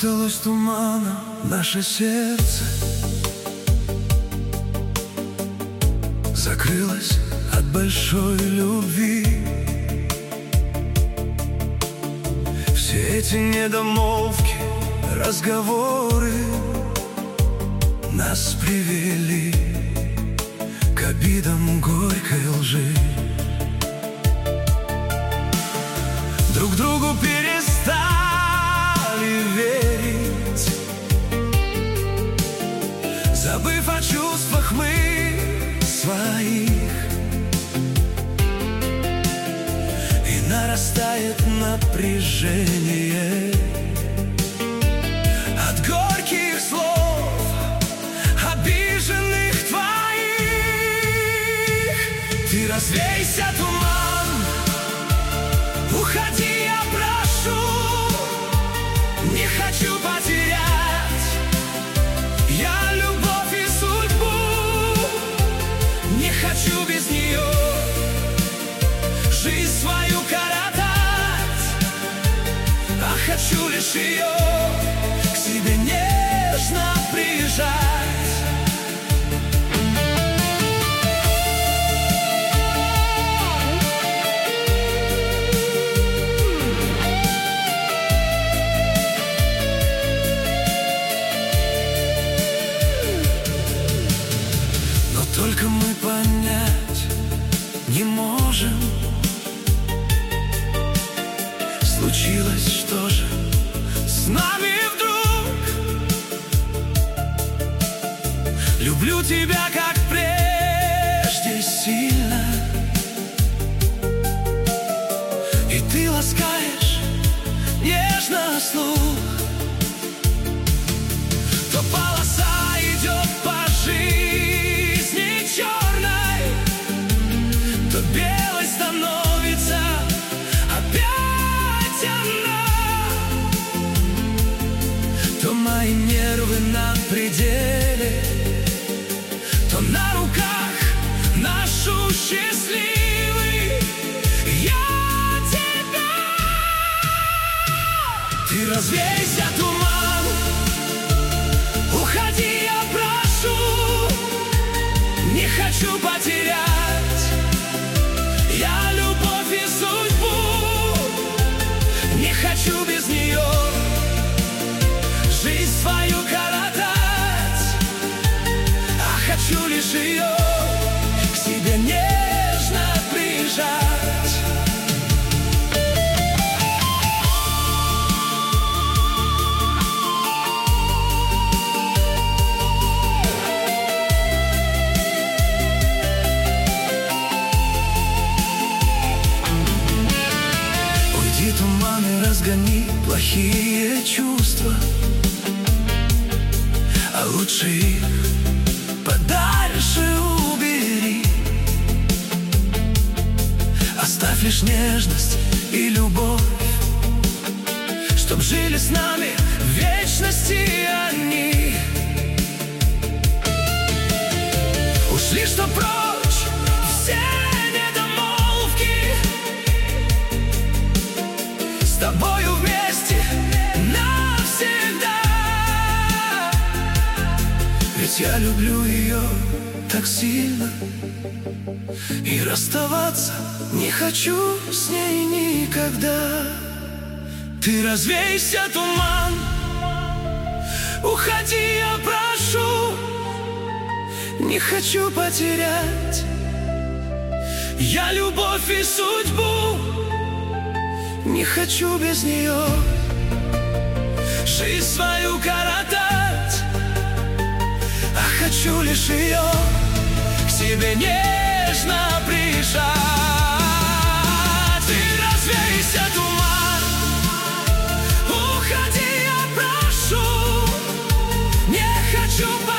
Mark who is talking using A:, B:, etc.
A: Окуталось туманом наше сердце, закрылось от большой любви. Все эти недомолвки, разговоры нас привели к обидам горькой лжи. Друг другу перестали верить, забыв о чувствах мы своих. И нарастает напряжение от горьких слов, обиженных твоих. Ты развейся, туман, уходи, я прошу, не хочу потерять я любовь и судьбу, не хочу без нее жизнь свою коротать, а хочу лишь ее к себе нежно прижать. Только мы понять не можем, случилось что же с нами вдруг. Люблю тебя, как прежде, сильно, и ты ласкаешь нежно слух. То полоса идет по жизни черной, то белой становится опять она. То мои нервы на пределе, то на руках ношу счастливый я тебя. Ты развейся, туман, уходи, я прошу, не хочу потерять я любовь и судьбу, не хочу без нее жизнь свою коротать, а хочу лишь ее к себе нежно прижать. Туман, и разгони плохие чувства, а лучше их подальше убери. Оставь лишь нежность и любовь, чтоб жили с нами в вечности они. Ушли, что прочь все недомолвки, с тобою вместе навсегда. Ведь я люблю ее так сильно, и расставаться не хочу с ней никогда. Ты развейся, туман, уходи, я прошу, не хочу потерять я любовь и судьбу, не хочу без нее жизнь свою коротать, а хочу лишь ее к себе нежно прижать. Ты развейся, туман, уходи, я прошу, не хочу